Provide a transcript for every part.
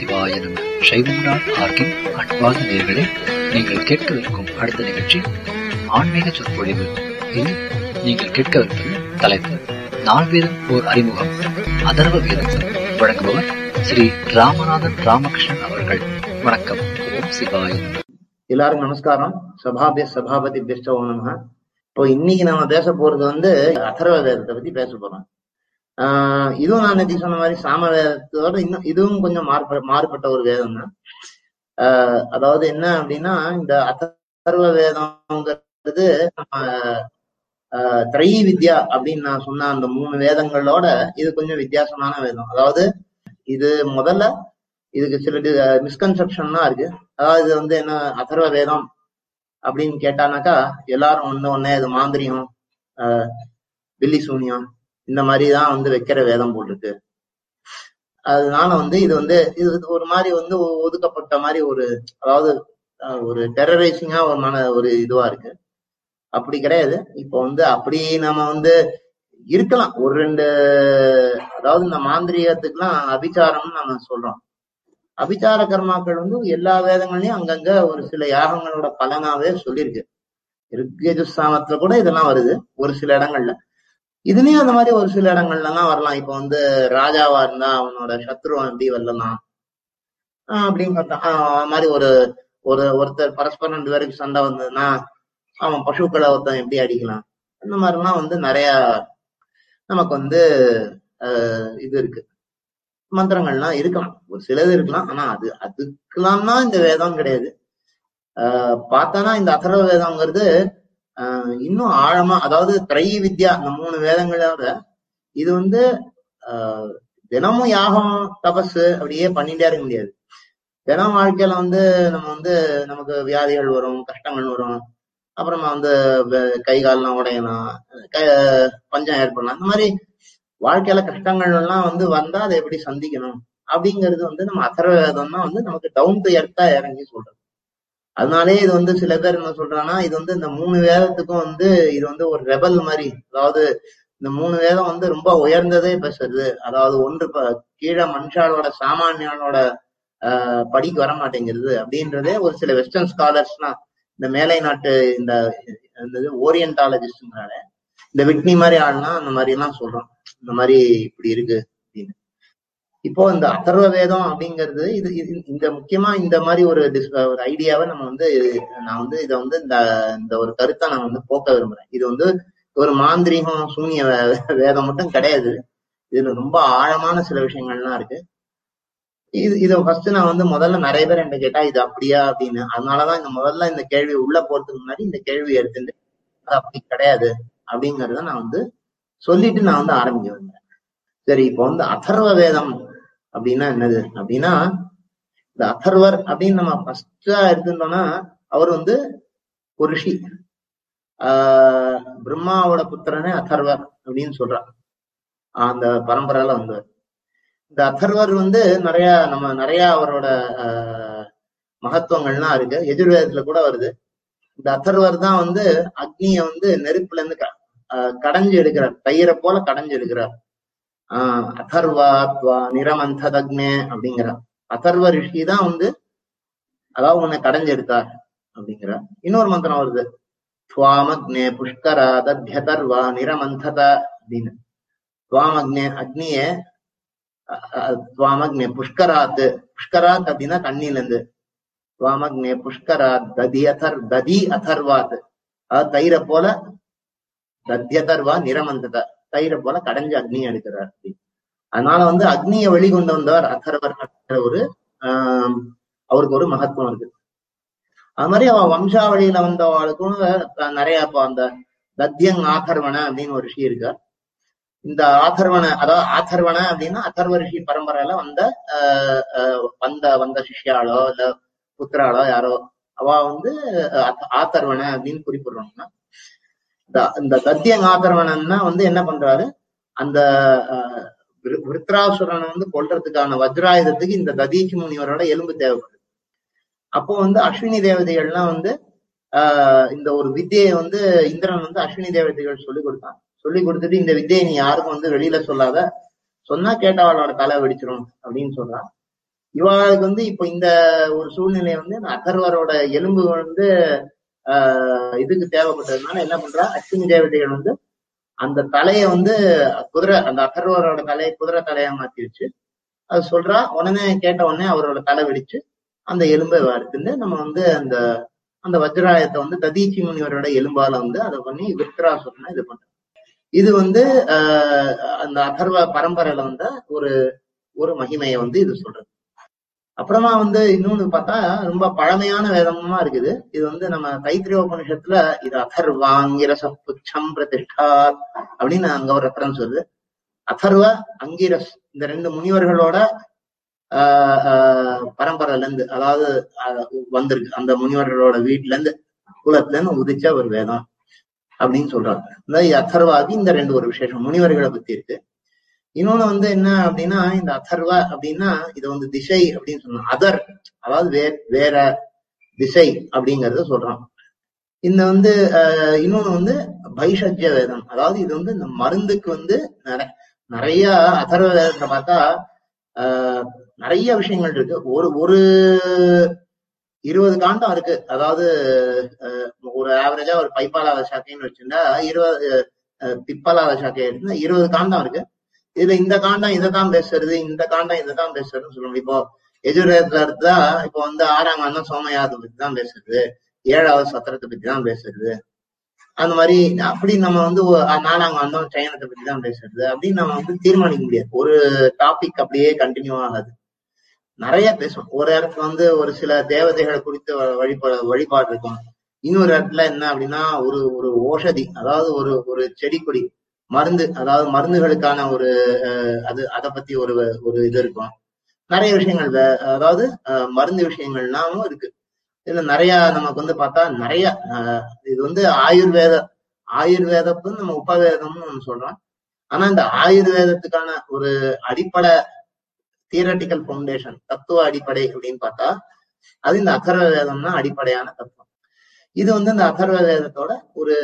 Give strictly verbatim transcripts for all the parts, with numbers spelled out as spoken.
சிவாய நம. சைவம்நாள் ஆர்கின் அன்பார்ந்த நேயர்களே, நீங்கள் கேட்கவிருக்கும் அடுத்த நிகழ்ச்சி ஆன்மீக சொற்பொழிவு. இதில் நீங்கள் கேட்கவிருப்பது தலைப்பு நால்வேதம் ஓர் அறிமுகம், அதர்வ வேதம். வழங்குபவர் ஸ்ரீ ராமநாதன் ராமகிருஷ்ணன் அவர்கள். வணக்கம். ஓம் சிவாய. எல்லாருக்கும் நமஸ்காரம். சபாபிய சபாபதி பெஸ்டோ நம. இப்போ இன்னைக்கு நம்ம பேச போறது வந்து அதர்வ வேதத்தை பத்தி பேச போறோம். ஆஹ் இதுவும் நான் நேற்று சொன்ன மாதிரி சாம வேதத்தோட இன்னும் இதுவும் கொஞ்சம் மாறுப மாறுபட்ட ஒரு வேதம் தான். ஆஹ் அதாவது என்ன அப்படின்னா, இந்த அதர்வ வேதம்ங்கிறது நம்ம ஆஹ் திரை வித்யா அப்படின்னு நான் சொன்ன அந்த மூணு வேதங்களோட இது கொஞ்சம் வித்தியாசமான வேதம். அதாவது இது முதல்ல இதுக்கு சில மிஸ்கன்செப்ஷன்லாம் இருக்கு. அதாவது இது வந்து என்ன அதர்வ வேதம் அப்படின்னு கேட்டானாக்கா எல்லாரும் ஒண்ணு ஒன்னே இது மாந்திரியம், ஆஹ் பில்லி சூனியம் இந்த மாதிரிதான் வந்து வைக்கிற வேதம் போட்டிருக்கு. அதனால வந்து இது வந்து இது ஒரு மாதிரி வந்து ஒதுக்கப்பட்ட மாதிரி ஒரு, அதாவது ஒரு டெரரைசிங்கா ஒரு மன ஒரு இதுவா இருக்கு. அப்படி கிடையாது. இப்போ வந்து அப்படி நம்ம வந்து இருக்கலாம் ஒரு ரெண்டு, அதாவது இந்த மாந்திரிகத்துக்குலாம் அபிச்சாரம்னு நம்ம சொல்றோம். அபிச்சார கர்மாக்கள் வந்து எல்லா வேதங்கள்லயும் அங்கங்க ஒரு சில யாகங்களோட பலனாவே சொல்லியிருக்கு. ருக்யஜுஸ்தாமத்துல கூட இதெல்லாம் வருது ஒரு சில இடங்கள்ல. இதுலயும் அந்த மாதிரி ஒரு சில இடங்கள்ல எல்லாம் வரலாம். இப்ப வந்து ராஜாவா இருந்தா அவனோட சத்ருவன் எப்படி வெல்லலாம் அப்படின்னு அது மாதிரி ஒரு ஒரு ஒருத்தர் பரஸ்பரம் ரெண்டு பேருக்கு சண்டை வந்ததுன்னா அவன் பசுக்களை ஒருத்தன் எப்படி அடிக்கலாம், இந்த மாதிரிலாம் வந்து நிறைய நமக்கு வந்து அஹ் இது இருக்கு. மந்திரங்கள்லாம் இருக்கலாம், ஒரு சிலது இருக்கலாம். ஆனா அது அதுக்கெல்லாம் தான் இந்த வேதம் கிடையாது. ஆஹ் பார்த்தானா இந்த அதர்வ வேதம்ங்கிறது ஆஹ் இன்னும் ஆழமா, அதாவது திரை வித்யா இந்த மூணு வேதங்களோட இது வந்து ஆஹ் தினமும் யாகம் தபஸ் அப்படியே பண்ணிட்டே இருக்க முடியாது. தினம் வாழ்க்கையில வந்து நம்ம வந்து நமக்கு வியாதிகள் வரும், கஷ்டங்கள் வரும், அப்புறமா வந்து கை கால்லாம் உடையலாம், பஞ்சம் ஏற்படலாம். இந்த மாதிரி வாழ்க்கையில கஷ்டங்கள் எல்லாம் வந்து வந்தா அதை எப்படி சந்திக்கணும் அப்படிங்கிறது வந்து நம்ம அதர்வ வேதம் தான் வந்து நமக்கு டவுன் டு எர்த்தா இறங்கி சொல்றது. அதனாலே இது வந்து சில பேர் என்ன சொல்றாங்கன்னா, இது வந்து இந்த மூணு வேதத்துக்கும் வந்து இது வந்து ஒரு ரெபல் மாதிரி. அதாவது இந்த மூணு வேதம் வந்து ரொம்ப உயர்ந்ததே பேசுறது. அதாவது ஒன்று கீழே மனுஷாலோட சாமானியானோட ஆஹ் படிக்கு வர மாட்டேங்கிறது அப்படின்றதே ஒரு சில வெஸ்டர்ன் ஸ்காலர்ஸ்லாம், இந்த மேலை நாட்டு இந்த ஓரியன்டாலஜிஸ்ட்னால இந்த விட்னி மாதிரி ஆள்லாம் அந்த மாதிரி எல்லாம் சொல்றோம், இந்த மாதிரி இப்படி இருக்கு அப்படின்னு. இப்போ இந்த அதர்வ வேதம் அப்படிங்கிறது இது இந்த முக்கியமா இந்த மாதிரி ஒரு ஒரு ஐடியாவை நம்ம வந்து நான் வந்து இதை வந்து இந்த இந்த ஒரு கருத்தை நான் வந்து போக்க விரும்புறேன். இது வந்து ஒரு மாந்திரீகம் சூனிய வேதம் மட்டும் கிடையாது. இதுல ரொம்ப ஆழமான சில விஷயங்கள்லாம் இருக்கு. இது இதை ஃபர்ஸ்ட் நான் வந்து முதல்ல நிறைய பேர் என்கிட்ட கேட்டா இது அப்படியா அப்படின்னு. அதனாலதான் இந்த முதல்ல இந்த கேள்வி உள்ள போறதுக்கு முன்னாடி இந்த கேள்வி எடுத்துட்டு அது அப்படி கிடையாது அப்படிங்கறத நான் வந்து சொல்லிட்டு நான் வந்து ஆரம்பிக்க விரும்புறேன். சரி, இப்போ வந்து அதர்வ வேதம் அப்படின்னா என்னது அப்படின்னா, இந்த அதர்வர் அப்படின்னு நம்ம ஃபர்ஸ்டா எடுத்துட்டோம்னா அவர் வந்து ஒரு ரிஷி. ஆஹ் பிரம்மாவோட புத்திரனே அதர்வர் அப்படின்னு சொல்றார் அந்த பரம்பரையில வந்து. இந்த அதர்வர் வந்து நிறைய நம்ம நிறைய அவரோட ஆஹ் மகத்துவங்கள்லாம் இருக்கு. எஜுர்வேதத்துல கூட வருது. இந்த அதர்வர் தான் வந்து அக்னிய வந்து நெருப்புல இருந்து அஹ் கடைஞ்சு எடுக்கிறார், தயிரை போல கடைஞ்சு எடுக்கிறார். ஆஹ் அதர்வாத்வா நிரமந்ததக்னே அப்படிங்கிறார். அதர்வ ரிஷி தான் வந்து அதாவது உன்னை கடைஞ்செடுத்தார் அப்படிங்கிறார். இன்னொரு மந்திரம் வருது, துவாமக்னே புஷ்கரா தத்யதர்வா நிரமந்தத அப்படின்னு. துவாமக்னே அக்னிய துவாமக்னே புஷ்கராத்து, புஷ்கராத் அப்படின்னா தண்ணில இருந்து, துவாமக்னே புஷ்கராத் ததி அதர் ததி அதர்வாத், அதாவது தயிரை போல, தத்யதர்வா நிரமந்தத தயிரை போல கடைஞ்சு அக்னியை எடுக்கிறார். அதனால வந்து அக்னியை வெளிக்கொண்டு வந்தவர் அதர்வர் ஒரு ஆஹ் அவருக்கு ஒரு மகத்துவம் இருக்கு. அது மாதிரி அவ வம்சாவளியில வந்தவளுக்கும் நிறைய இப்போ அந்த தத்யங் ஆதர்வன அப்படின்னு ஒரு ரிஷி இருக்கார். இந்த ஆதர்வன, அதாவது ஆதர்வன அப்படின்னா அதர்வ ரிஷி பரம்பரையில வந்த ஆஹ் வந்த வந்த சிஷ்யாளோ இல்ல புத்திராளோ யாரோ அவ வந்து ஆதர்வன அப்படின்னு குறிப்பிடுறாங்கன்னா, இந்த தத்யங் ஆதர்வனன்னா வந்து என்ன பண்றாரு, அந்த விருத்ராசுரனை வந்து கொல்றதுக்கான வஜ்ராயுதத்துக்கு இந்த ததீச்சி முனிவரோட எலும்பு தேவைப்படுது. அப்போ வந்து அஸ்வினி தேவதைகள்லாம் வந்து ஆஹ் இந்த ஒரு வித்தியை வந்து இந்திரன் வந்து அஸ்வினி தேவதைகள் சொல்லி கொடுத்தான். சொல்லி கொடுத்துட்டு இந்த வித்தியை நீ யாருக்கும் வந்து வெளியில சொல்லாத, சொன்னா கேட்டவாளோட தலை வெடிச்சிடும் அப்படின்னு சொல்றான். இவாளுக்கு வந்து இப்ப இந்த ஒரு சூழ்நிலை வந்து அதர்வரோட எலும்பு வந்து ஆஹ் இதுக்கு தேவைப்பட்டதுனால என்ன பண்றா, அஸ்வினி தேவதைகள் வந்து அந்த தலையை வந்து குதிரை, அந்த அதர்வரோட தலையை குதிரை தலையா மாத்தி வச்சு அது சொல்றா. உடனே கேட்ட உடனே அவரோட தலை வெடிச்சு அந்த எலும்பை எடுத்துட்டு நம்ம வந்து அந்த அந்த வஜ்ராயத்தை வந்து ததீச்சி முனிவரோட எலும்பால வந்து அதை பண்ணி விருத்ராசுரனை இது பண்றோம். இது வந்து ஆஹ் அந்த அதர்வ பரம்பரையில வந்த ஒரு ஒரு மகிமையை வந்து இது சொல்றது. அப்புறமா வந்து இன்னொன்னு பார்த்தா ரொம்ப பழமையான வேதமா இருக்குது. இது வந்து நம்ம தைத்திரிய உபநிஷத்துல இது அதர்வாங்கிரச புச்சம் பிரதிஷ்டா அப்படின்னு அங்க ஒரு ரெஃபரன்ஸ் வருது. அதர்வ அங்கிரஸ் இந்த ரெண்டு முனிவர்களோட ஆஹ் ஆஹ் பரம்பரையில இருந்து, அதாவது வந்திருக்கு அந்த முனிவர்களோட வீட்டுல இருந்து குலத்துல இருந்து உதிச்ச ஒரு வேதம் அப்படின்னு சொல்றாங்க. இந்த அதர்வாதி இந்த ரெண்டு ஒரு விசேஷம் முனிவர்களை பத்தி இருக்கு. இன்னொன்னு வந்து என்ன அப்படின்னா, இந்த அதர்வ அப்படின்னா இது வந்து திசை அப்படின்னு சொன்னோம். அதர் அதாவது வே வேற திசை அப்படிங்கறத சொல்றான். இந்த வந்து அஹ் இன்னொன்னு வந்து பைஷஜ்ய வேதம், அதாவது இது வந்து இந்த மருந்துக்கு வந்து நிறைய அதர்வ வேதத்தை பார்த்தா ஆஹ் நிறைய விஷயங்கள் இருக்கு. ஒரு ஒரு இருபது காண்டம் இருக்கு. அதாவது ஒரு ஆவரேஜா ஒரு பைப்பாலாத சாக்கைன்னு வச்சிருந்தா இருபது பிப்பலாத சாக்கை எடுத்துன்னா இருபது காண்டம் இருக்கு. இதுல இந்த காண்டம் இதைத்தான் பேசுறது, இந்த காண்டம் இதைத்தான் பேசுறதுன்னு சொல்லுவோம். இப்போ எஜுர்வேதத்துல இருந்தா இப்போ வந்து ஆறாம் காண்டம் சோமயாகத்தை பத்தி தான் பேசுறது, ஏழாவது சத்திரத்தை பத்தி தான் பேசுறது, அந்த மாதிரி அப்படி நம்ம வந்து நாலாம் காண்டம் சயனத்தை பத்தி தான் பேசுறது அப்படின்னு நம்ம வந்து தீர்மானிக்க முடியாது. ஒரு டாபிக் அப்படியே கண்டினியூ ஆகாது, நிறைய பேசும். ஒரு இடத்துல வந்து ஒரு சில தேவதைகளை குறித்து வழிபாடு வழிபாடு இருக்கும். இன்னொரு இடத்துல என்ன அப்படின்னா ஒரு ஒரு ஓஷதி, அதாவது ஒரு ஒரு செடி கொடி மருந்து, அதாவது மருந்துகளுக்கான ஒரு அது அதை பத்தி ஒரு ஒரு இது இருக்கும். நிறைய விஷயங்கள் அதாவது மருந்து விஷயங்கள்லாமும் இருக்கு. இதுல நிறைய நமக்கு வந்து பார்த்தா நிறைய இது வந்து ஆயுர்வேத ஆயுர்வேதத்துன்னு நம்ம உபவேதம்னு நம்ம சொல்றோம். ஆனா இந்த ஆயுர்வேதத்துக்கான ஒரு அடிப்படை தியரட்டிக்கல் பவுண்டேஷன் தத்துவ அடிப்படை அப்படின்னு பார்த்தா அது இந்த அதர்வ வேதம்னா அடிப்படையான தத்துவம். இது வந்து இந்த அதர்வ வேதத்தோட ஒரு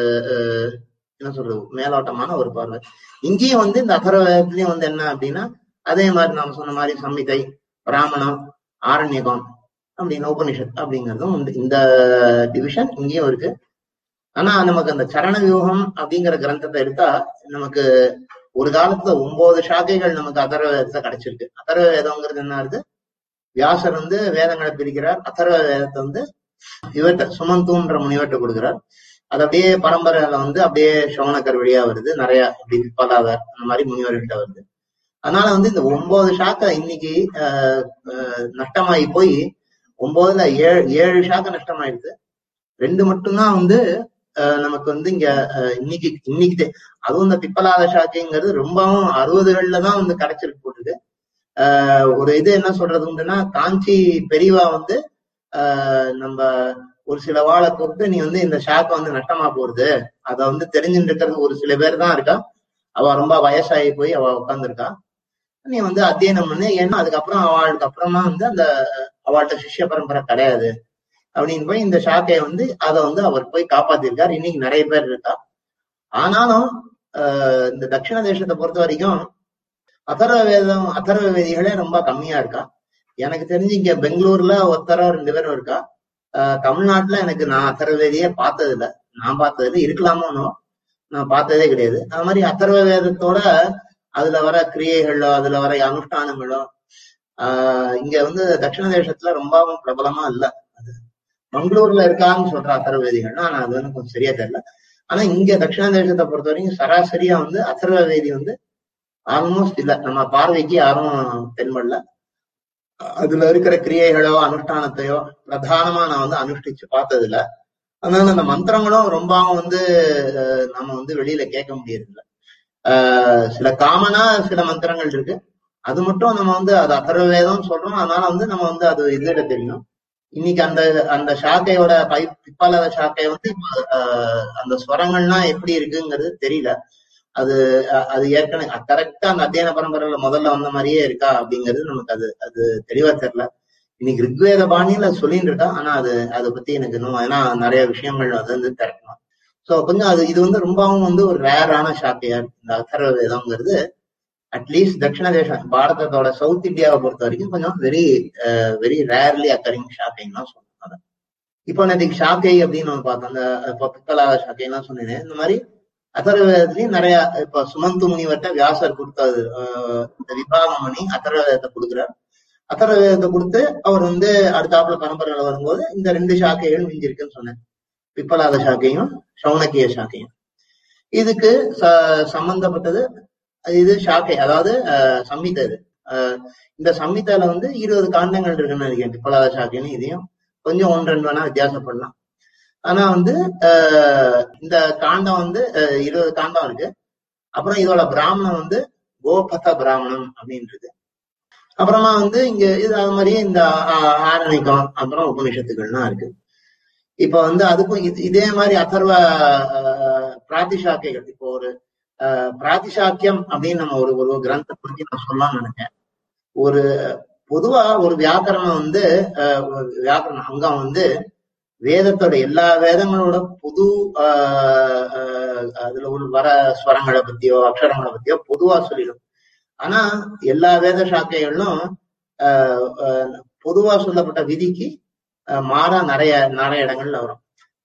அஹ் என்ன சொல்றது மேலோட்டமான ஒரு பார்வை. இங்கேயும் வந்து இந்த அதர்வ வேதத்திலயும் வந்து என்ன அப்படின்னா அதே மாதிரி நாம சொன்ன மாதிரி சம்மிதை, பிராமணம், ஆரண்யகம் அப்படின்னு உபனிஷத் அப்படிங்கிறதும் வந்து இந்த டிவிஷன் இங்கேயும் இருக்கு. ஆனா நமக்கு அந்த சரண வியூகம் அப்படிங்கிற கிரந்தத்தை எடுத்தா நமக்கு ஒரு காலத்துல ஒன்பது சாக்கைகள் நமக்கு அதர்வ வேதத்தை கிடைச்சிருக்கு. அதர்வ வேதம்ங்கிறது என்ன இருக்கு, வியாசர் வந்து வேதங்களை பிரிக்கிறார். அதர்வ வேதத்தை வந்து இவர்கிட்ட சுமந்தூன்ற முனிவர்கிட்ட கொடுக்குறார். அது அப்படியே பரம்பரையில வந்து அப்படியே சோனக்கர் வழியா வருது, நிறைய அப்படி பலாதார் அந்த மாதிரி முனிவர்கிட்ட வருது. அதனால வந்து இந்த ஒன்பது சாக்கை இன்னைக்கு ஆஹ் நஷ்டமாயி போய் ஒன்பதுல ஏழு ஏழு சாக்கை நஷ்டமாயிடுது. ரெண்டு மட்டும்தான் வந்து அஹ் நமக்கு வந்து இங்க இன்னைக்கு இன்னைக்கு அதுவும் இந்த பிப்பலாத சாக்கைங்கிறது ரொம்பவும் அறுபதுகள்ல தான் வந்து கிடைச்சிருக்கு போட்டுருக்கு. ஆஹ் ஒரு இது என்ன சொல்றது உண்டுன்னா, காஞ்சி பெரியவா வந்து ஆஹ் நம்ம ஒரு சில வாழை கூப்பிட்டு நீ வந்து இந்த ஷாக்கை வந்து நஷ்டமா போறது அதை வந்து தெரிஞ்சுட்டு இருக்கிறது ஒரு சில பேர் தான் இருக்கா. அவ ரொம்ப வயசாகி போய் அவ உட்காந்துருக்கா, நீ வந்து அத்தியனம் பண்ணு. ஏன்னா அதுக்கப்புறம் அவளுக்கு அப்புறமா வந்து அந்த அவள்கிட்ட சிஷ்ய பரம்பரை கிடையாது அப்படின்னு போய் இந்த ஷாக்கையை வந்து அதை வந்து அவர் போய் காப்பாத்திருக்காரு. இன்னைக்கு நிறைய பேர் இருக்கா. ஆனாலும் ஆஹ் இந்த தட்சிண தேசத்தை பொறுத்த வரைக்கும் அதர்வ வேதம் அதர்வ வேதிகளே ரொம்ப கம்மியா இருக்கா. எனக்கு தெரிஞ்சு இங்க பெங்களூர்ல ஒருத்தரோ ரெண்டு பேரும் இருக்கா. ஆஹ் தமிழ்நாட்டுல எனக்கு நான் அதர்வ வேதியே பார்த்தது இல்லை. நான் பார்த்ததுல இருக்கலாமோனோ நான் பார்த்ததே கிடையாது. அது மாதிரி அதர்வ வேதத்தோட அதுல வர கிரியைகளோ அதுல வர அனுஷ்டானங்களோ ஆஹ் இங்க வந்து தட்சிண தேசத்துல ரொம்பவும் பிரபலமா இல்லை. அது மங்களூர்ல இருக்கான்னு சொல்ற அதர்வ வேதிகள்னா ஆனா அது வந்து கொஞ்சம் சரியா தெரியல. ஆனா இங்க தட்சிண தேசத்தை பொறுத்த வரைக்கும் சராசரியா வந்து அதர்வ வேதி வந்து ஆல்மோஸ்ட் இல்ல, நம்ம பார்வைக்கு யாரும் தென்படல. அதுல இருக்கிற கிரியைகளோ அனுஷ்டானத்தையோ பிரதானமா நான் வந்து அனுஷ்டிச்சு பார்த்தது இல்ல. அதனால அந்த மந்திரங்களும் ரொம்பவும் வந்து நம்ம வந்து வெளியில கேட்க முடியறது இல்லை. ஆஹ் சில காமனா சில மந்திரங்கள் இருக்கு, அது மட்டும் நம்ம வந்து அது அதர்வ வேதம் சொல்றோம். அதனால வந்து நம்ம வந்து அது இதுல தெரியும். இன்னைக்கு அந்த அந்த சாக்கையோட பை பிப்பாலாத சாக்கை வந்து ஆஹ் அந்த ஸ்வரங்கள்லாம் எப்படி இருக்குங்கிறது தெரியல. அது அது ஏற்கனவே கரெக்டா அந்த அத்தியன பரம்பரையில முதல்ல வந்த மாதிரியே இருக்கா அப்படிங்கிறது நமக்கு அது அது தெளிவா தெரியல. இன்னைக்கு ரிக்வேத பாணியில சொல்லிட்டு இருக்கா, ஆனா அது அதை பத்தி எனக்கு இன்னும் ஏன்னா நிறைய விஷயங்கள் அது வந்து திறக்கணும். சோ கொஞ்சம் அது இது வந்து ரொம்பவும் வந்து ஒரு ரேரான சாக்கையா இருக்கு இந்த அதர்வ வேதம்ங்கிறது. அட்லீஸ்ட் தட்சிண தேசம் பாரதத்தோட சவுத் இந்தியாவை பொறுத்த வரைக்கும் கொஞ்சம் வெரி வெரி ரேர்லி அக்கரிங் ஷாக்கைன்னு தான் சொல்லுவாங்க. இப்போ நேற்றுக்கு ஷாக்கை அப்படின்னு நம்ம பார்த்தோம், அந்த இப்போ பித்தலா ஷாக்கைலாம் சொன்னேன். இந்த மாதிரி அதர்வவேதத்துலயும் நிறைய இப்ப சுமந்து முனிவர்கிட்ட வியாசர் கொடுத்தாரு இந்த விபாகம் பண்ணி அதர்வவேதத்தை கொடுக்குறார். அதர்வவேதத்தை கொடுத்து அவர் வந்து அடுத்தாப்புல பரம்பரையில வரும்போது இந்த ரெண்டு சாக்கைகள் மிஞ்சிருக்குன்னு சொன்னேன், பிப்பலாத சாக்கையும் சௌனக்கிய சாக்கையும். இதுக்கு ச சம்பந்தப்பட்டது இது ஷாக்கை, அதாவது சம்மிதை. இது இந்த சம்மிதால வந்து இருபது காண்டங்கள் இருக்குன்னு நினைக்கிறேன் பிப்பலாத சாக்கைன்னு. இதையும் கொஞ்சம் ஒன்று ரெண்டு வேணா வித்தியாசப்படலாம். ஆனா வந்து அஹ் இந்த காண்டம் வந்து இருபது காண்டம் இருக்கு. அப்புறம் இதோட பிராமணம் வந்து கோபத பிராமணம் அப்படின்றது. அப்புறமா வந்து இங்க இது அது மாதிரியே இந்த ஆரணிக்கம் அப்புறம் உபநிஷத்துக்கள்லாம் இருக்கு. இப்ப வந்து அதுக்கும் இதே மாதிரி அதர்வ பிராதிசாக்கியங்கள், இப்போ ஒரு அஹ் பிராதிசாக்கியம் அப்படின்னு நம்ம ஒரு ஒரு கிரந்தத்தை பத்தி நான் சொல்லலாம்னு நினைச்சேன். ஒரு பொதுவா ஒரு வியாக்கரணம் வந்து அஹ் வியாக்கரண அங்கம் வந்து வேதத்தோட எல்லா வேதங்களோட புது ஆஹ் அதுல உள்ள வர ஸ்வரங்களை பத்தியோ அக்ஷரங்களை பத்தியோ பொதுவா சொல்லிடும். ஆனா எல்லா வேத சாக்கைகளும் ஆஹ் பொதுவா சொல்லப்பட்ட விதிக்கு மாறா நிறைய நிறைய இடங்கள்ல வரும்.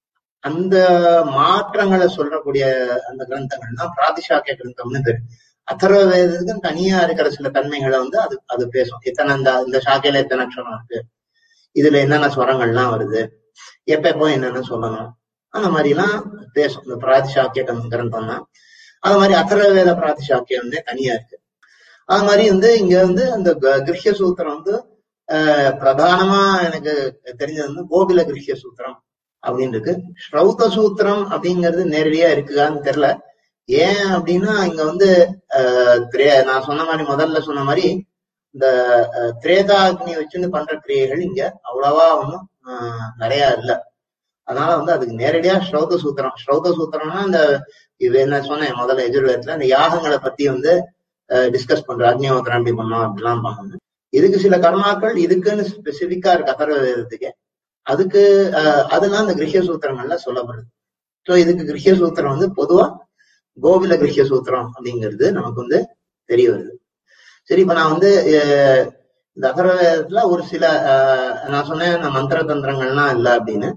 அந்த மாற்றங்களை சொல்லக்கூடிய அந்த கிரந்தங்கள் தான் பிராதிசாக்கிய கிரந்தம்னு பேரு. அதர்வ வேதத்துக்கு தனியா இருக்கிற சில தன்மைகளை வந்து அது அது பேசும். எத்தனை இந்த இந்த சாக்கையில எத்தனை அக்ஷரம் இருக்கு, இதுல என்னென்ன ஸ்வரங்கள்லாம் வருது, எப்ப எப்போ என்னன்னு சொல்லணும், அந்த மாதிரி எல்லாம் பேசும் இந்த பிராதிசாக்கிய கிரந்தம் தான். அது மாதிரி அதர்வவேத பிராதிசாக்கியம் வந்து தனியா இருக்கு. அது மாதிரி வந்து இங்க வந்து அந்த கிருஹ்ய சூத்திரம் வந்து அஹ் பிரதானமா எனக்கு தெரிஞ்சது வந்து கோகுல கிருஹ்ய சூத்திரம் அப்படின்னு இருக்கு. ஸ்ரௌத சூத்திரம் அப்படிங்கிறது நேரடியா இருக்குதான்னு தெரியல. ஏன் அப்படின்னா இங்க வந்து அஹ் நான் சொன்ன மாதிரி முதல்ல சொன்ன மாதிரி இந்த திரேதாக்னி வச்சுன்னு பண்ற கிரியைகள் இங்க அவ்வளவா ஒன்றும் ஆஹ் நிறைய இல்லை. அதனால வந்து அதுக்கு நேரடியா ஸ்ரௌத சூத்திரம் ஸ்ரௌத சூத்திரம்னா இந்த இது என்ன சொன்னேன் முதல்ல எஜுர்வேதத்துல இந்த யாகங்களை பத்தி வந்து டிஸ்கஸ் பண்ற அக்னிஹோத்திரம் எப்படி பண்ணோம் அப்படிலாம் பண்ணணும். இதுக்கு சில கர்மாக்கள் இதுக்குன்னு ஸ்பெசிபிக்கா இருக்கு அதர்வவேதத்துக்கு. அதுக்கு அஹ் அதெல்லாம் இந்த கிருஹ்ய சூத்திரங்கள்ல சொல்லப்படுது. ஸோ இதுக்கு கிருஹ்ய சூத்திரம் வந்து பொதுவா கோகுல கிருஹ்ய சூத்திரம் அப்படிங்கிறது நமக்கு வந்து தெரிய வருது. சரி, இப்ப நான் வந்து இந்த அதர்வவேதத்துல ஒரு சில அஹ் நான் சொன்னேன் இந்த மந்திர தந்திரங்கள்லாம் இல்லை அப்படின்னு.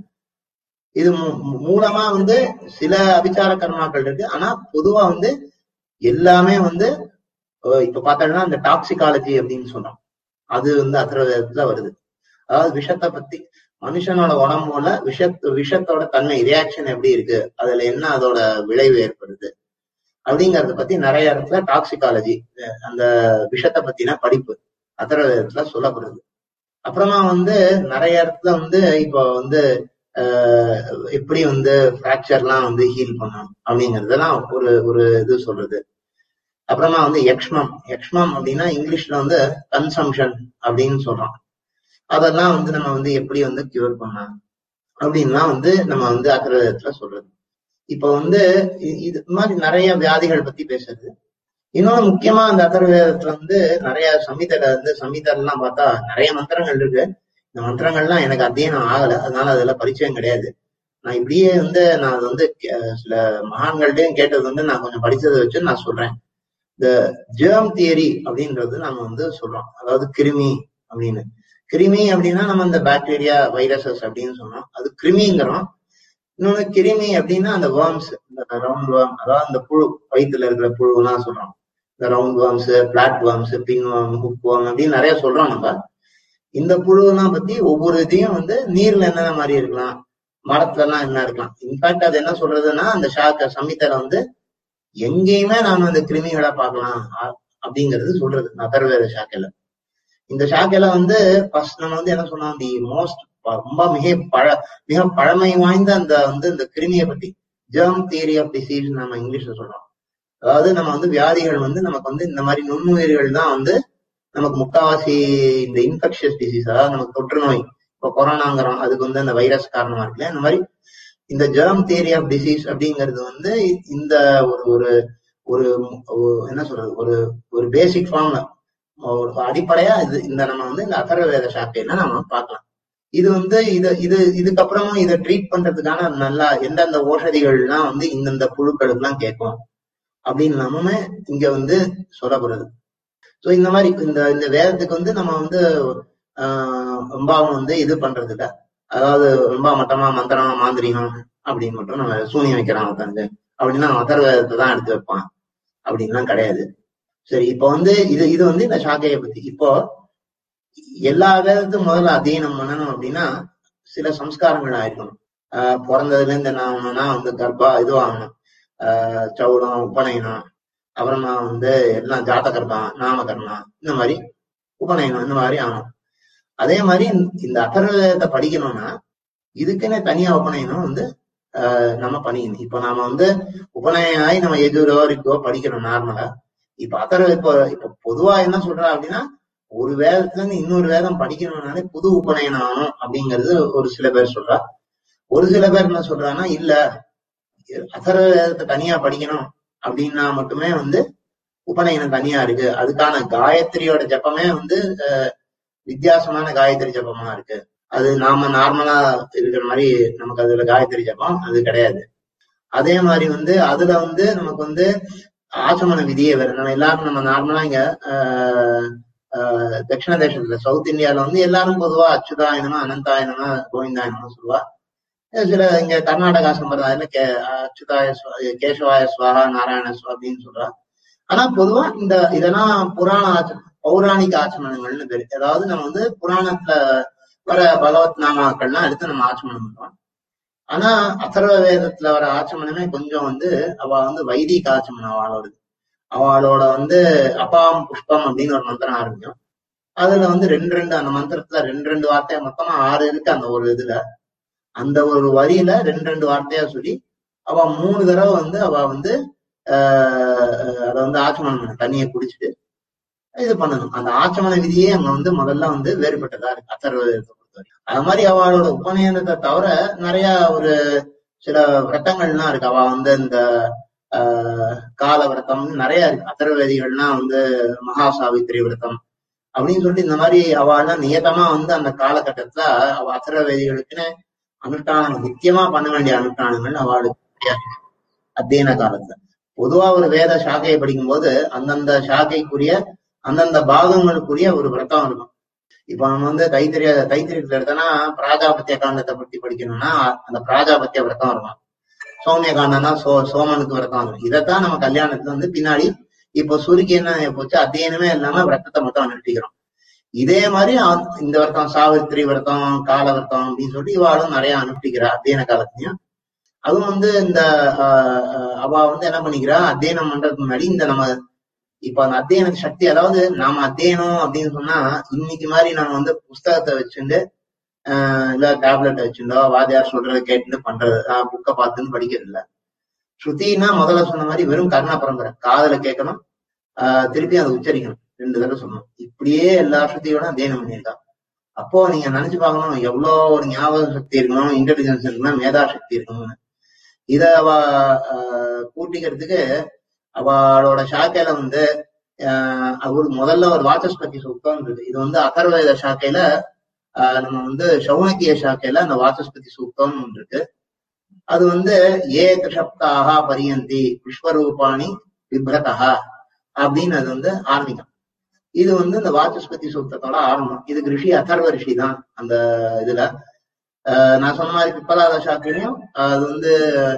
இது மூலமா வந்து சில அபிச்சார கர்மாக்கள் இருக்கு. ஆனா பொதுவா வந்து எல்லாமே வந்து இப்ப பார்த்தோம்னா இந்த டாக்சிகாலஜி அப்படின்னு சொல்றோம், அது வந்து அதர்வவேதத்துல வருது. அதாவது விஷத்தை பத்தி, மனுஷனோட உடம்புல விஷ விஷத்தோட தன்மை ரியாக்ஷன் எப்படி இருக்கு, அதுல என்ன அதோட விளைவு ஏற்படுது அப்படிங்கறத பத்தி நிறைய இடத்துல டாக்சிகாலஜி அந்த விஷத்தை பத்தின படிப்பு அதர்வவேதத்துல சொல்லப்படுது. அப்புறமா வந்து நிறைய இடத்துல வந்து இப்போ வந்து ஆஹ் எப்படி வந்து பிராக்சர்லாம் வந்து ஹீல் பண்ணணும் அப்படிங்கறதெல்லாம் ஒரு ஒரு இது சொல்றது. அப்புறமா வந்து யக்ஷ்மம் யக்ஷ்மம் அப்படின்னா இங்கிலீஷ்ல வந்து கன்சம்ஷன் அப்படின்னு சொல்றோம். அதெல்லாம் வந்து நம்ம வந்து எப்படி வந்து கியூர் பண்ணலாம் அப்படின்லாம் வந்து நம்ம வந்து அதர்வவேதத்துல சொல்றது. இப்ப வந்து இது மாதிரி நிறைய வியாதிகள் பத்தி பேசுறது. இன்னொன்னு முக்கியமா அந்த அதர்வவேதத்துல வந்து நிறைய சம்ஹிதையில வந்து சம்ஹிதைலாம் பார்த்தா நிறைய மந்திரங்கள் இருக்கு. இந்த மந்திரங்கள்லாம் எனக்கு அத்தியனம் ஆகல, அதனால அதுல பரிச்சயம் கிடையாது. நான் இப்படியே வந்து நான் அது வந்து சில மகான்கள்டையும் கேட்டது வந்து நான் கொஞ்சம் படிச்சதை வச்சு நான் சொல்றேன். இந்த ஜெர்ம் தியரி அப்படின்றது நம்ம வந்து சொல்றோம், அதாவது கிருமி அப்படின்னு. கிருமி அப்படின்னா நம்ம இந்த பாக்டீரியா வைரஸஸ் அப்படின்னு சொன்னோம், அது கிருமிங்கிறோம். இன்னொன்னு கிருமி அப்படின்னா அந்த வேர்ம்ஸ், இந்த ரவுண்ட் வேர்ம், அதாவது இந்த புழு வயிற்றுல இருக்கிற புழுலாம் சொல்றோம். இந்த round worms, flat worms, pin worm, hook worm அப்படின்னு நிறைய சொல்றோம் நம்ம. இந்த புழுவெல்லாம் பத்தி ஒவ்வொரு இதையும் வந்து நீர்ல என்னென்ன மாதிரி இருக்கலாம், மரத்துல எல்லாம் என்ன இருக்கலாம். இன்ஃபேக்ட் அது என்ன சொல்றதுன்னா அந்த ஷாக்க சம்ஹிதையில வந்து எங்கேயுமே நாம அந்த கிருமிகளை பார்க்கலாம் அப்படிங்கிறது சொல்றது அதர்வவேத சாக்கையில. இந்த சாக்கையில வந்து ஃபர்ஸ்ட் நம்ம வந்து என்ன சொன்னோம், தி மோஸ்ட் ரொம்ப மிக பழ மிக பழமை வாய்ந்த அந்த வந்து இந்த கிருமியை பத்தி ஜெர்ம் தியரி ஆஃப் டிசீஸ் நம்ம இங்கிலீஷ்ல சொல்றோம். அதாவது நம்ம வந்து வியாதிகள் வந்து நமக்கு வந்து இந்த மாதிரி நுண்ணுயிர்கள் தான் வந்து நமக்கு முக்காவாசி இந்த இன்ஃபெக்ஷியஸ் டிசீஸ், அதாவது நமக்கு தொற்று நோய், இப்போ கொரோனாங்கிறோம், அதுக்கு வந்து அந்த வைரஸ் காரணமா இருக்குல்ல. இந்த மாதிரி இந்த ஜெர்ம் தியரி ஆஃப் டிசீஸ் அப்படிங்கிறது வந்து இந்த ஒரு ஒரு என்ன சொல்றது ஒரு ஒரு பேசிக் ஃபார்ம்ல ஒரு அடிப்படையா இது இந்த நம்ம வந்து இந்த அதர்வவேத சாக்கையில நம்ம பார்க்கலாம். இது வந்து இது இது இதுக்கப்புறமும் இதை ட்ரீட் பண்றதுக்கான நல்லா எந்தெந்த ஓஷதிகள்லாம் வந்து இந்தந்த புழுக்களுக்கு எல்லாம் கேட்கும் அப்படின்னு நம்ம இங்க வந்து சொல்லப்படுறது. சோ இந்த மாதிரி இந்த இந்த வேதத்துக்கு வந்து நம்ம வந்து ஆஹ் ரொம்பவும் வந்து இது பண்றது இல்ல. அதாவது ரொம்ப மட்டமா மந்திரம் மாந்திரிகம் அப்படின்னு மட்டும் நம்ம சூனியம் வைக்கிறான் உட்காந்து அப்படின்னா அதர் வேதத்தை தான் எடுத்து வைப்பான் அப்படின்லாம் கிடையாது. சரி, இப்போ வந்து இது இது வந்து இந்த சாக்கையை பத்தி. இப்போ எல்லா வேதத்தும் முதல்ல அத்தியனம் பண்ணணும் அப்படின்னா சில சம்ஸ்காரங்கள் ஆயிருக்கணும். ஆஹ் பிறந்ததுல இருந்து என்ன ஆகணும்னா வந்து கர்ப்பா இதுவாகணும், ஆஹ் சௌடம் உபநயனம், அப்புறமா வந்து எல்லாம் ஜாதகர்ப்பம் நாமகர்ணம் இந்த மாதிரி உபநயனம் இந்த மாதிரி ஆகணும். அதே மாதிரி இந்த அதர்வேதத்தை படிக்கணும்னா இதுக்குன்னு தனியா உபநயனம் வந்து ஆஹ் நம்ம பண்ணிக்கணும். இப்ப நாம வந்து உபநயனம் ஆகி நம்ம எஜுரோ இருக்கோ படிக்கணும் நார்மலா. இப்ப அதர் இப்போ இப்ப பொதுவா என்ன சொல்றா அப்படின்னா ஒரு வேதத்துல இருந்து இன்னொரு வேதம் படிக்கணும்னாலே புது உபநயனம் ஆகணும் அப்படிங்கிறது ஒரு சில பேர் சொல்றா. ஒரு சில பேர் என்ன சொல்றாங்கன்னா இல்ல அதர் வேதத்தை தனியா படிக்கணும் அப்படின்னா மட்டுமே வந்து உபநயனம் தனியா இருக்கு. அதுக்கான காயத்ரியோட ஜப்பமே வந்து வித்தியாசமான காயத்ரி ஜபமா இருக்கு. அது நாம நார்மலா இருக்கிற மாதிரி நமக்கு அதுல காயத்ரி ஜபம் அது கிடையாது. அதே மாதிரி வந்து அதுல வந்து நமக்கு வந்து ஆச்சமன விதியே வேற. நம்ம எல்லாரும் நம்ம நார்மலா இங்க ஆஹ் ஆஹ் தட்சிண தேசத்துல சவுத் இந்தியால வந்து எல்லாரும் பொதுவா அச்சுதாயனமா அனந்தாயனமா கோவிந்தாயனமா சொல்லுவா. சில இங்க கர்நாடகா சம்பிரதாயத்துல கே அச்சுதாய கேசவாய சுவாகா நாராயண சுவா அப்படின்னு சொல்றா. ஆனா பொதுவா இந்த இதெல்லாம் புராண ஆச்ச பௌராணிக ஆச்சமனங்கள்னு பேரு. அதாவது நம்ம வந்து புராணத்துல வர பகவத் நாமாக்கள்லாம் எடுத்து நம்ம ஆச்சமனம் பண்றோம். ஆனா அதர்வ வேதத்துல வர ஆச்சமனமே கொஞ்சம் வந்து அவ வந்து வைதிக ஆச்சமனம் அவளோடது. அவளோட வந்து அபாம் புஷ்பம் அப்படின்னு ஒரு மந்திரம் ஆரம்பிக்கும். அதுல வந்து ரெண்டு ரெண்டு அந்த மந்திரத்துல ரெண்டு ரெண்டு வார்த்தையா மொத்தமா ஆறு இருக்கு அந்த ஒரு இதுல. அந்த ஒரு வரியில ரெண்டு ரெண்டு வார்த்தையா சொல்லி அவ மூணு தடவை வந்து அவ வந்து ஆஹ் அதை வந்து ஆச்சமனம் பண்ண தண்ணியை குடிச்சிட்டு இது பண்ணணும். அந்த ஆச்சமன விதியே அங்க வந்து முதல்ல வந்து வேறுபட்டதா இருக்கு அதர்வேதத்தை பொறுத்தவரை. அது மாதிரி அவளோட உபநயனத்தை தவிர நிறைய ஒரு சில விரத்தங்கள்லாம் இருக்கு. அவ வந்து இந்த ஆஹ் கால விரதம் நிறைய இருக்கு. அதர்வேதிகள்லாம் வந்து மகா சாவித்திரி விரதம் அப்படின்னு சொல்லிட்டு இந்த மாதிரி அவள்லாம் நியதமா வந்து அந்த காலகட்டத்துல அவ அதர்வேதிகளுக்குன்னு அனுஷ்டானம் நித்தியமா பண்ண வேண்டிய அனுஷ்டானங்கள் அவளுக்கு அத்தியன காலத்துல. பொதுவா ஒரு வேத சாக்கையை படிக்கும் போது அந்தந்த சாக்கைக்குரிய அந்தந்த பாகங்களுக்குரிய ஒரு விரதம் இருக்கும். இப்ப நம்ம வந்து தைத்திரிய தைத்திரியத்துல எடுத்தோம்னா பிராஜாபத்திய காண்டத்தை பத்தி படிக்கணும்னா அந்த பிராஜாபத்திய விரதம் இருக்கும். சௌமிய காண்டம்னா சோ சோமனுக்கு விரதம் இருக்கும். இதைத்தான் நம்ம கல்யாணத்துல வந்து பின்னாடி இப்போ சுருக்கி என்ன போச்சு அத்தியனமே இல்லாம விரதத்தை மட்டும் அனுஷ்டிக்கிறோம். இதே மாதிரி இந்த விரதம் சாவித்திரி விரதம் கால விரதம் அப்படின்னு சொல்லிட்டு இவாளும் நிறைய அனுஷ்டிக்கிறா அத்தியன காலத்தையும். அதுவும் வந்து இந்த ஆஹ் அவ வந்து என்ன பண்ணிக்கிறா அத்தியனம் பண்றதுக்கு முன்னாடி இந்த நம்ம இப்ப அந்த அத்தியன சக்தி, அதாவது நாம அத்தியனம் அப்படின்னு சொன்னா இன்னைக்கு மாதிரி நம்ம வந்து புஸ்தகத்தை வச்சுட்டு ஆஹ் இல்ல டேப்லெட்டை வச்சுட்டோ வாத்தியார் சொல்றதை கேட்டுட்டு பண்றது புக்கை பார்த்துன்னு படிக்கிறது இல்ல. ஸ்ருதினா முதல்ல சொன்ன மாதிரி வெறும் கர்ண பரம்பரை, காதல கேட்கணும், ஆஹ் திருப்பி அதை உச்சரிக்கணும், ரெண்டு தடவை சொல்லணும். இப்படியே எல்லா ஸ்ருதியோட அத்தியனம் பண்ணியிருக்கா. அப்போ நீங்க நினைச்சு பார்க்கணும் எவ்வளவு ஒரு ஞாபக சக்தி இருக்கணும், இன்டெலிஜென்ஸ் இருக்கணும், மேதா சக்தி இருக்கணும்னு. இத அவ ஆஹ் கூட்டிக்கிறதுக்கு அவளோட சாக்கையில வந்து ஆஹ் அவரு முதல்ல ஒரு வாசஸ்பதி சூக்தம் இருக்கு. இது வந்து அதர்வேத சாக்கையில ஆஹ் நம்ம வந்து சௌனக்கிய சாக்கையில அந்த வாசஸ்பதி சூக்தம் இருக்கு. அது வந்து ஏ திரிசப்தாக பரியந்தி விஸ்வரூபாணி விப்ரதா அப்படின்னு அது வந்து ஆரம்பிக்கும். இது வந்து இந்த வாசஸ்பதி சூக்தத்தோட ஆரம்பம். இதுக்கு ரிஷி அதர்வ ரிஷி தான் அந்த இதுல. ஆஹ் நான் சொன்ன மாதிரி பிப்பலாத சாக்கையிலையும் அது வந்து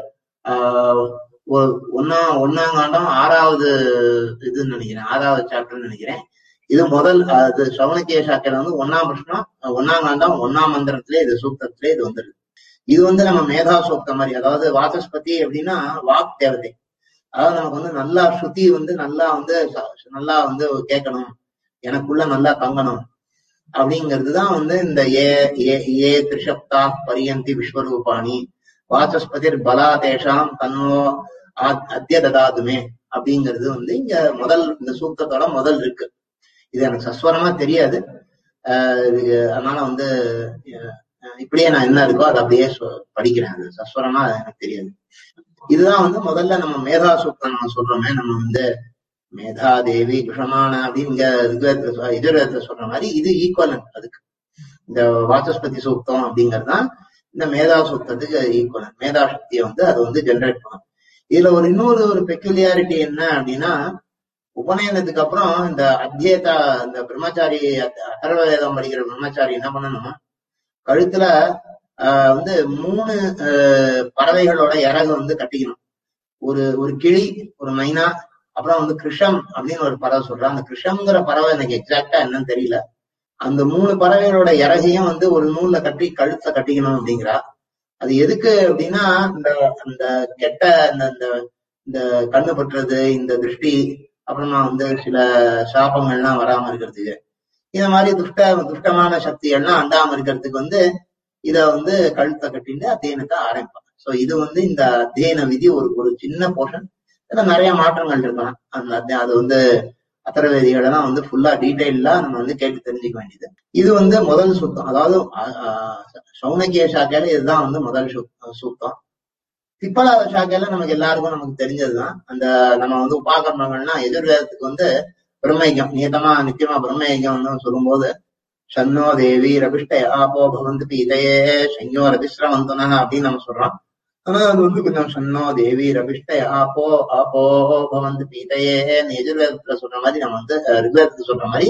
ஆஹ் ஒன்னா ஒன்னாம் காண்டம் ஆறாவது இதுன்னு நினைக்கிறேன், ஆறாவது சாப்டர்ன்னு நினைக்கிறேன். இது முதல் அது சௌனக்கிய சாக்கையில வந்து ஒன்னாம் பிரஷ்னம் ஒன்னாம் காண்டம் ஒன்னாம் மந்திரத்திலே இது சூக்தத்திலே இது வந்துருக்கு. இது வந்து நம்ம மேதா சூக்த மாதிரி, அதாவது வாசஸ்பதி அப்படின்னா வாக் தேவதை. அதாவது நமக்கு வந்து நல்லா ஸ்ருதி வந்து நல்லா வந்து நல்லா வந்து கேட்கணும், எனக்குள்ள நல்லா தங்கணும் அப்படிங்கிறதுதான் வந்து இந்த ஏ ஏ திரிசப்தா பரியந்தி விஸ்வரூபாணி வாசஸ்பதிர் பலா தேஷாம் தன்னோ அத்திய ததாதுமே அப்படிங்கிறது வந்து இங்க முதல் இந்த சூக்தத்தோட முதல் இருக்கு. இது எனக்கு சஸ்வரமா தெரியாது, ஆஹ் அதனால வந்து இப்படியே நான் என்ன இருக்கோ அதை அப்படியே படிக்கிறேன். அது சஸ்வரமா எனக்கு தெரியாது. இதுதான் வந்து முதல்ல நம்ம மேதா சூக்தம் நம்ம சொல்றோமே, நம்ம வந்து மேதா தேவி விஷமான அப்படின்னு எதிர்வேதத்துல சொல்ற மாதிரி இது ஈக்குவலன்ட் அதுக்கு. இந்த வாசஸ்பதி சூக்தம் அப்படிங்கறதுதான் இந்த மேதா சூக்தத்துக்கு ஈக்குவலன்ட். மேதா சக்தியை வந்து அது வந்து ஜெனரேட் பண்ணும். இதுல ஒரு இன்னொரு ஒரு பெக்குலியாரிட்டி என்ன அப்படின்னா, உபநயனத்துக்கு அப்புறம் இந்த அத்தியேதா இந்த பிரம்மச்சாரி அதர்வ வேதம் படிக்கிற பிரம்மச்சாரி என்ன பண்ணணும், கழுத்துல ஆஹ் வந்து மூணு ஆஹ் பறவைகளோட இறகு வந்து கட்டிக்கணும். ஒரு ஒரு கிளி, ஒரு மைனா, அப்புறம் வந்து கிருஷம் அப்படின்னு ஒரு பறவை சொல்றான். அந்த கிருஷம்ங்கிற பறவை எனக்கு எக்ஸாக்டா என்னன்னு தெரியல. அந்த மூணு பறவைகளோட இறகையும் வந்து ஒரு நூல்ல கட்டி கழுத்துல கட்டிக்கணும் அப்படிங்கிறா. அது எதுக்கு அப்படின்னா, இந்த அந்த கெட்ட இந்த இந்த கண்ணு பட்டுறது, இந்த திருஷ்டி, அப்புறமா வந்து சில சாபங்கள்லாம் வராம இருக்கிறதுக்கு, இந்த மாதிரி துஷ்ட துஷ்டமான சக்திகள்லாம் அண்டாம இருக்கிறதுக்கு வந்து இத வந்து கழுத்தை கட்டிட்டு அத்தியனத்தை ஆரம்பிப்பாங்க. சோ இது வந்து இந்த அத்தியன விதி ஒரு ஒரு சின்ன போர்ஷன். இதுல நிறைய மாற்றங்கள் இருக்கலாம். அந்த அது வந்து அதர்வேதிகளை எல்லாம் வந்து ஃபுல்லா டீடைலா நம்ம வந்து கேட்டு தெரிஞ்சுக்க வேண்டியது. இது வந்து முதல் சூத்தம். அதாவது சௌனகிய சாக்கையில இதுதான் வந்து முதல் சூத்தம். பிப்பலாத சாக்கையில நமக்கு எல்லாருக்கும் நமக்கு தெரிஞ்சதுதான். அந்த நம்ம வந்து உபாகர்மங்கள்னா எதிர்வேதத்துக்கு வந்து பிரம்மயஜம் நியதமா நித்தியமா பிரம்மயஜம் வந்து சொல்லும் போது சன்னோ தேவி ரபிஷ்ட ஆபோ பவந்து பீதையே சையோ ரபிஸ்ரவந்தனா அப்படின்னு நம்ம சொல்றோம். ஆனா அது வந்து கொஞ்சம் சன்னோ தேவி ரபிஷ்ட ஆபோ ஆபோ பவந்து பீதையே எதிர்வேதத்துல சொல்ற மாதிரி நம்ம வந்து ரிக்வேதத்துக்கு சொல்ற மாதிரி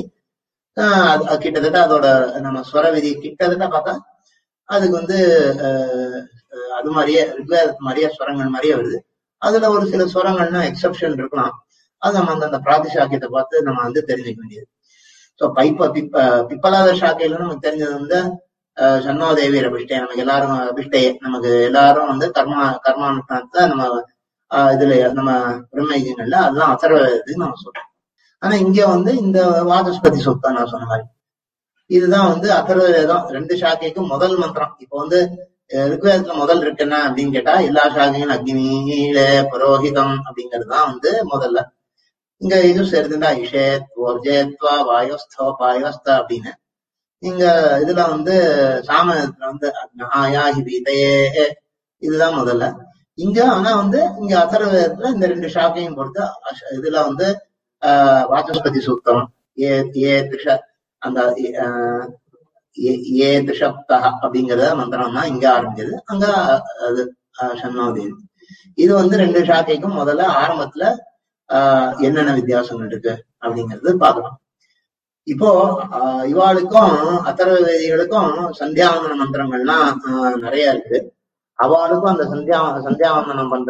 ஆஹ் கிட்டத்தட்ட அதோட நம்ம ஸ்வர விதி கிட்டத்தட்ட பார்த்தா அதுக்கு வந்து அஹ் அது மாதிரியே ரிக்வேதத்து மாதிரியே ஸ்வரங்கள் மாதிரியே வருது. அதுல ஒரு சில ஸ்வரங்கள்னா எக்ஸப்ஷன் இருக்கலாம். அது நம்ம அந்த பிராதிசாக்கியத்தை பார்த்து நம்ம வந்து தெரிஞ்சுக்க வேண்டியது. சோ பைப்ப பிப்ப பிப்பலாத சாக்கையில நமக்கு தெரிஞ்சது வந்து அஹ் சன்னோதேவி ரபிஷ்டே, நமக்கு எல்லாரும் அபிஷ்டையே, நமக்கு எல்லாரும் வந்து கர்மா கர்மானுஷ்டானத்தை நம்ம ஆஹ் இதுல நம்ம பிரம்மயஜங்கள்ல அதெல்லாம் அசர்வதுன்னு நம்ம சொல்றோம். ஆனா இங்க வந்து இந்த வாசஸ்பதி சொத்தா நான் சொன்ன மாதிரி இதுதான் வந்து அதர்வ வேதம் ரெண்டு சாக்கைக்கும் முதல் மந்திரம். இப்போ வந்து ரிக்வேதத்துல முதல் இருக்குன்னா அப்படின்னு கேட்டா எல்லா சாக்கையும் அக்னியில புரோஹிதம் அப்படிங்கிறதுதான் வந்து முதல்ல. இங்க இது சேர்த்துட்டா இஷேத் ஓர்ஜேத்வா வாயுஸ்தோ பாயுஸ்த அப்படின்னு. இங்க இதுல வந்து சாமத்துல வந்து அக்னாயாஹி பீதையே இதுதான் முதல்ல. இங்க ஆனா வந்து இங்க அதர்வேதத்துல இந்த ரெண்டு சாக்கையும் பொறுத்து இதுல வந்து ஆஹ் வாசஸ்பதி சூக்தம் ஏ ஏ திஷ அந்த ஏ திஷப்தா அப்படிங்கிற மந்திரம் தான் இங்க ஆரம்பிச்சது. அங்க அது சன்னோதேவி. இது வந்து ரெண்டு சாக்கைக்கும் முதல்ல ஆரம்பத்துல ஆஹ் என்னென்ன வித்தியாசங்கள் இருக்கு அப்படிங்கிறது பாக்கலாம். இப்போ ஆஹ் இவாளுக்கும் அதர்வ வேதிகளுக்கும் சந்தியாவந்தன மந்திரங்கள்லாம் ஆஹ் நிறைய இருக்கு. அவளுக்கும் அந்த சந்தியா சந்தியாவந்தனம் பண்ற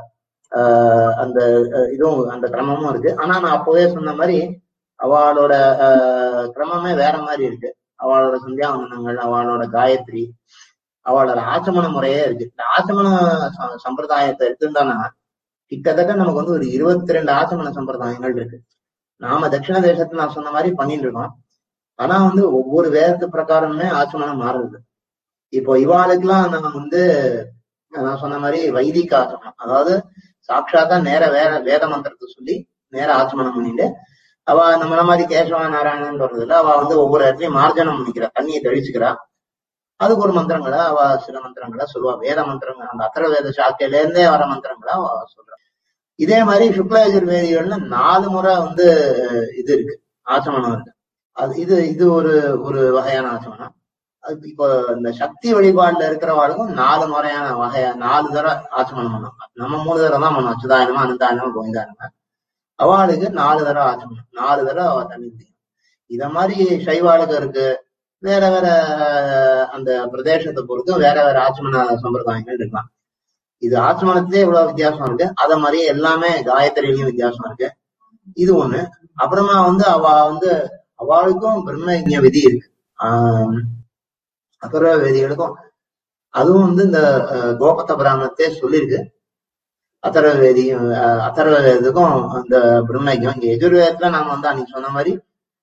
ஆஹ் அந்த இதுவும் அந்த கிரமமும் இருக்கு. ஆனா நான் அப்பவே சொன்ன மாதிரி அவளோட ஆஹ் கிரமமே வேற மாதிரி இருக்கு. அவளோட சந்தியாவந்தனங்கள், அவளோட காயத்ரி, அவளோட ஆச்சமன முறையே இருக்கு. இந்த ஆச்சமன சம்பிரதாயத்தை எடுத்துட்டானா கிட்டத்தட்ட நமக்கு வந்து ஒரு இருபத்தி ரெண்டு ஆச்சமன சம்பிரதாயங்கள் இருக்கு. நாம தட்சிண தேசத்துல நான் சொன்ன மாதிரி பண்ணிட்டு இருக்கோம். ஆனா வந்து ஒவ்வொரு வேதத்து பிரகாரமே ஆச்சமனம் மாறுது. இப்போ இவாளுக்கெல்லாம் நான் வந்து நான் சொன்ன மாதிரி வைதிக ஆச்சமனம், அதாவது சாட்சாத்தா நேர வேற வேத மந்திரத்தை சொல்லி நேர ஆச்சமனம் பண்ணிட்டு அவ நம்மள மாதிரி கேசவ நாராயணன் வர்றதுல அவ வந்து ஒவ்வொரு இடத்துலயும் மார்ஜனம் பண்ணிக்கிறா, தண்ணியை தெளிச்சுக்கிறா. அதுக்கு ஒரு மந்திரங்களை அவ சில மந்திரங்களை சொல்லுவா. வேத மந்திரங்கள் அந்த அத்தர வேத சாக்கையில இருந்தே வர மந்திரங்களை அவ சொல்றா. இதே மாதிரி சுக்லயஜுர்வேதிகள்ல நாலு முறை வந்து இது இருக்கு, ஆச்சமனம் இருக்கு. அது இது இது ஒரு ஒரு வகையான ஆச்சமனம். அது இப்போ இந்த சக்தி வழிபாடுல இருக்கிறவாளுக்கும் நாலு முறையான வகையா நாலு தடவை ஆச்சமனம் பண்ணும். நம்ம மூணு தடவை தான் பண்ணுவோம், அச்சுதாயனமா அனுதாயனமா கோவிந்தாயனமா. அவளுக்கு நாலு தடவை ஆச்சமனம், நாலு தடவை அவ தண்ணி குடிக்கணும். இத மாதிரி சைவாளுக்கு இருக்கு. வேற வேற அந்த பிரதேசத்தை பொறுத்தும் வேற வேற ஆச்சமன சம்பிரதாயங்கள் இருக்கலாம். இது ஆச்சமனத்திலே இவ்வளவு வித்தியாசம் இருக்கு. அத மாதிரி எல்லாமே காயத்ரியிலையும் வித்தியாசம் இருக்கு. இது ஒண்ணு. அப்புறமா வந்து அவ வந்து அவளுக்கும் பிரம்மயஜ்ஞ விதி இருக்கு. ஆஹ் அதர்வ வேதிகளுக்கும் அதுவும் வந்து இந்த கோபத்த பிராமணத்தே சொல்லியிருக்கு. அதர்வ வேதி அதர்வ வேதத்துக்கும் அந்த பிரம்மயஜ்ஞம். இங்க எஜுர்வேதத்துல நாம வந்து அன்னைக்கு சொன்ன மாதிரி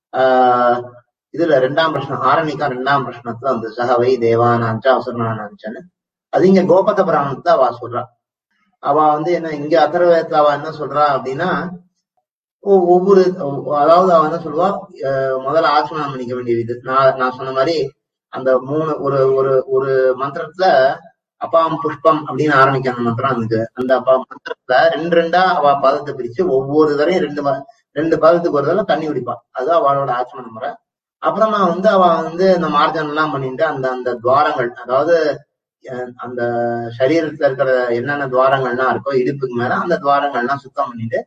ஆஹ் இதுல ரெண்டாம் பிரச்சனம் ஆரணிக்கா ரெண்டாம் பிரச்சனத்துல வந்து சகவை தேவானாச்சா அசுரனாச்சான்னு அது இங்க கோபத்த பிராமணத்தை அவ சொல்றா. அவ வந்து என்ன இங்க அதர்வேதத்துல அவ என்ன சொல்றா அப்படின்னா ஒவ்வொரு அதாவது அவ என்ன சொல்லுவா, முதல்ல ஆச்சமனம் பண்ணிக்க வேண்டியது. நான் நான் சொன்ன மாதிரி அந்த மூணு ஒரு ஒரு ஒரு மந்திரத்துல அப்பாம் புஷ்பம் அப்படின்னு ஆரம்பிக்க அந்த மந்திரம் இருக்கு. அந்த அப்பா மந்திரத்துல ரெண்டு ரெண்டா அவ பதத்தை பிரிச்சு ஒவ்வொரு தரையும் ரெண்டு ரெண்டு பதத்துக்கு ஒரு தடவை தண்ணி குடிப்பா. அது அவளோட ஆச்சமன முறை. அப்புறமா வந்து அவ வந்து இந்த மார்ஜனம் எல்லாம் பண்ணிட்டு அந்த அந்த துவாரங்கள், அதாவது அந்த சரீரத்துல இருக்கிற என்னென்ன துவாரங்கள்லாம் இருக்கோ இடுப்புக்கு மேல அந்த துவாரங்கள்லாம் சுத்தம் பண்ணிட்டு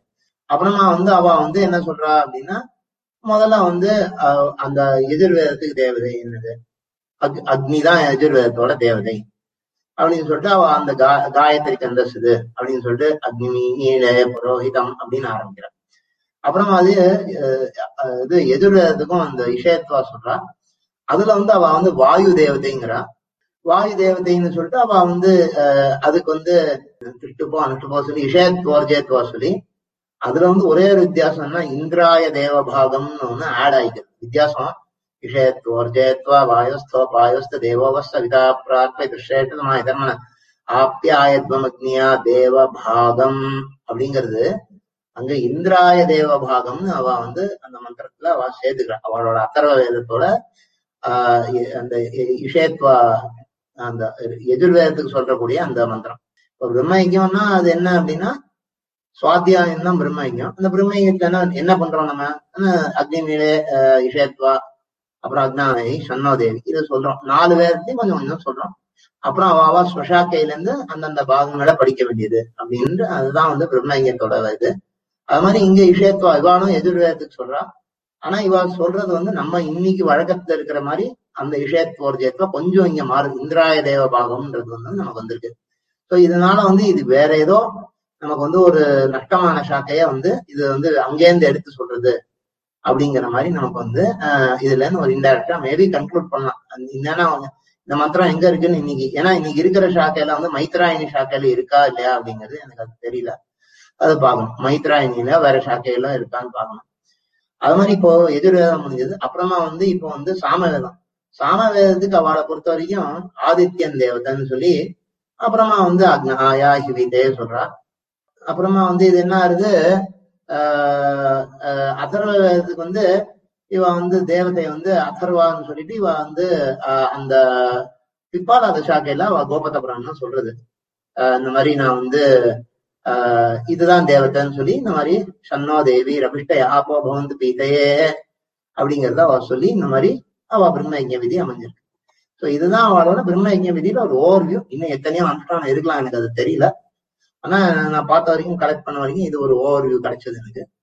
அப்புறமா வந்து அவ வந்து என்ன சொல்றா அப்படின்னா, முதல்ல வந்து அஹ் அந்த எதிர்வேதத்துக்கு தேவதை என்னது, அக் அக்னிதான் எதிர்வேதத்தோட தேவதை அப்படின்னு சொல்லிட்டு அவ அந்த கா காயத்ரி கந்தசுது அப்படின்னு சொல்லிட்டு அக்னி நீல புரோஹிதம் அப்படின்னு ஆரம்பிக்கிறார். அப்புறமா அது அஹ் இது எதிர்வேதத்துக்கும் அந்த இஷயத்வா சொல்றா. அதுல வந்து அவ வந்து வாயு தேவதைங்கிறா. வாயு தேவதைன்னு சொல்லிட்டு அவ வந்து அஹ் அதுக்கு வந்து திருட்டுப்போ அனுஷ்டுப்போ சொல்லி இஷயத்வோர்ஜயத்வா சொல்லி, அதுல வந்து ஒரே ஒரு வித்தியாசம்னா இந்திராய தேவபாகம்னு ஒண்ணு ஆட் ஆயிக்குது. வித்தியாசம் இஷயத்வோர்ஜயத்வா வாயுஸ்தோ பாயுஸ்த தேவோவஸ்த விதா பிராத்வை திருஷேட்டமா இதர்மன ஆப்யாயத்வமக்னியா தேவபாகம் அப்படிங்கிறது அங்க இந்திராய தேவபாகம்னு அவ வந்து அந்த மந்திரத்துல அவ சேர்த்துக்கிறா. அவளோட அத்தர்வ வேதத்தோட ஆஹ் அந்த இஷயத்வா அந்த எதிர்வேதத்துக்கு சொல்றக்கூடிய அந்த மந்திரம். இப்போ பிரம்மயஜம்னா அது என்ன அப்படின்னா சுவாத்தியாயம் தான் பிரம்மயஜம். அந்த பிரம்மயஜத்துல என்ன பண்றோம் நம்ம, அக்னி மீளே இஷயத்வா அப்புறம் அக்னாவை சன்னோதேவி இதை சொல்றோம். நாலு வேதத்தையும் கொஞ்சம் கொஞ்சம் சொல்றோம். அப்புறம் அவாவா ஸ்வஷாக்கையில இருந்து அந்தந்த பாகங்களை படிக்க வேண்டியது அப்படின்னு அதுதான் வந்து பிரம்மயஜத்தோட இது. அது மாதிரி இங்க இஷயத்வா இவானும் எதிர்வேதத்துக்கு சொல்றா. ஆனா இவ சொல்றது வந்து நம்ம இன்னைக்கு வழக்கத்துல இருக்கிற மாதிரி அந்த இஷயத்வோர்ஜயத்வா கொஞ்சம் இங்க மாறுது. இந்திராய தேவ பாகம்ன்றது வந்து நமக்கு வந்திருக்கு. சோ இதனால வந்து இது வேற ஏதோ நமக்கு வந்து ஒரு நஷ்டமான சாக்கைய வந்து இது வந்து அங்கேருந்து எடுத்து சொல்றது அப்படிங்கிற மாதிரி நமக்கு வந்து ஆஹ் இதுல இருந்து ஒரு இன்டைரக்டா மேபி கன்க்ளூட் பண்ணலாம். என்னன்னா இந்த மந்திரம் எங்க இருக்குன்னு இன்னைக்கு, ஏன்னா இன்னைக்கு இருக்கிற சாக்கையில வந்து மைத்ராயணி சாக்கையில இருக்கா இல்லையா அப்படிங்கிறது எனக்கு அது தெரியல. அது பார்க்கணும். மைத்ராயணியில வேற சாக்கையில இருக்கான்னு பார்க்கணும். அது மாதிரி இப்போ எதிர்வேதம் முடிஞ்சது. அப்புறமா வந்து இப்போ வந்து சாமவேதம். சாமவேதத்துக்கு அவளை பொறுத்த வரைக்கும் ஆதித்யன் தேவதைன்னு சொல்லி, அப்புறமா வந்து அக்னாயா ஹிவிதே சொல்றா. அப்புறமா வந்து இது என்ன ஆகுது, ஆஹ் அஹ் அதர்வ வேதத்துக்கு வந்து இவ வந்து தேவதை வந்து அதர்வான்னு சொல்லிட்டு இவ வந்து ஆஹ் அந்த பிப்பாலாத சாக்கையில அவ கோபத புராணம் சொல்றது. ஆஹ் இந்த மாதிரி நான் வந்து ஆஹ் இதுதான் தேவதைன்னு சொல்லி இந்த மாதிரி சன்னோ தேவி ரபிஷ்ட யாப்போ பவந்து பீதையே அப்படிங்கிறத அவ சொல்லி இந்த மாதிரி அவ பிரம்ம யஜ்ஞ விதி அமைஞ்சிருக்கு. சோ இதுதான் அவளோட பிரம்ம யஜ்ஞ விதியில ஒரு ஓவர்வியூ. இன்னும் எத்தனையோ அனுஷ்டானம் இருக்கலாம், எனக்கு அது தெரியல. ஆனா நான் பார்த்த வரைக்கும் கலெக்ட் பண்ண வரைக்கும் இது ஒரு ஓவர்வியூ கிடைச்சது எனக்கு.